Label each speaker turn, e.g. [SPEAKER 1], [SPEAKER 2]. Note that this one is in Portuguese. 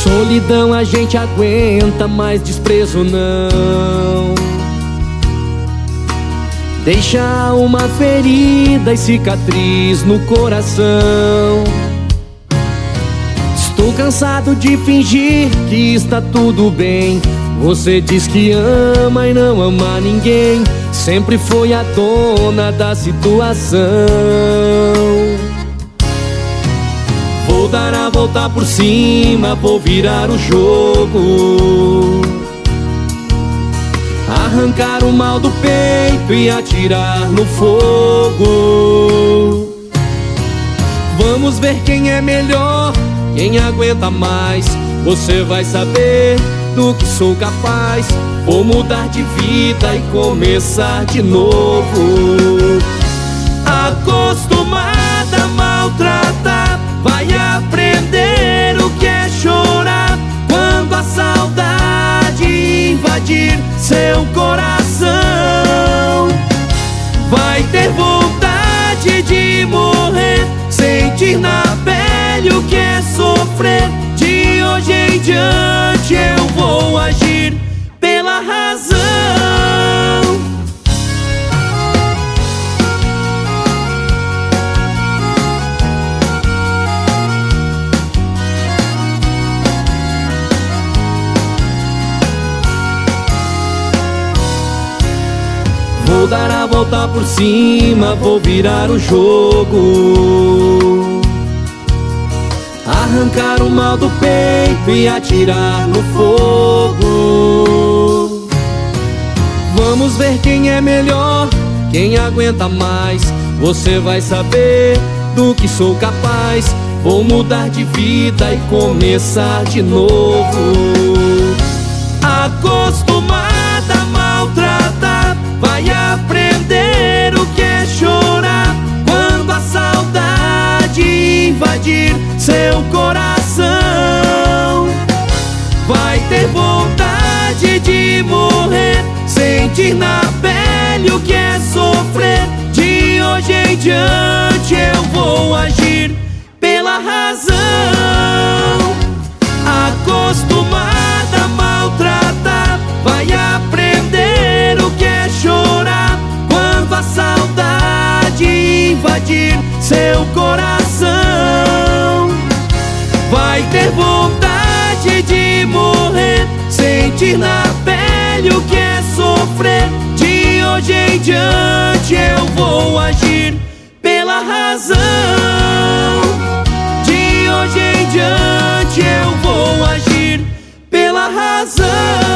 [SPEAKER 1] Solidão a gente aguenta, mas desprezo não. Deixa uma ferida e cicatriz no coração. Estou cansado de fingir que está tudo bem. Você diz que ama e não ama ninguém. Sempre foi a dona da situação. Vou dar a volta por cima, vou virar o jogo, arrancar o mal do peito e atirar no fogo. Vamos ver quem é melhor, quem aguenta mais. Você vai saber do que sou capaz. Vou mudar de vida e começar de novo. Acostumada a maltratar, vai aprender o que é chorar quando a saudade invadir seu coração. Vai ter vontade de morrer, sentir na pele o que é sofrer. De hoje em diante eu vou agir pela razão. Vou dar a volta por cima, vou virar o jogo, arrancar o mal do peito e atirar no fogo. Vamos ver quem é melhor, quem aguenta mais. Você vai saber do que sou capaz. Vou mudar de vida e começar de novo. Acostumada a maltratar, vai aprender o que é chorar quando a saudade invadir seu coração. Vai ter vontade de morrer, sentir na pele o que é sofrer. De hoje em diante eu vou agir pela razão. Acostumada a maltratar, vai aprender o que é chorar quando a saudade invadir seu coração. Vai ter vontade de morrer, sentir na pele o que é sofrer. De hoje em diante eu vou agir pela razão. De hoje em diante eu vou agir pela razão.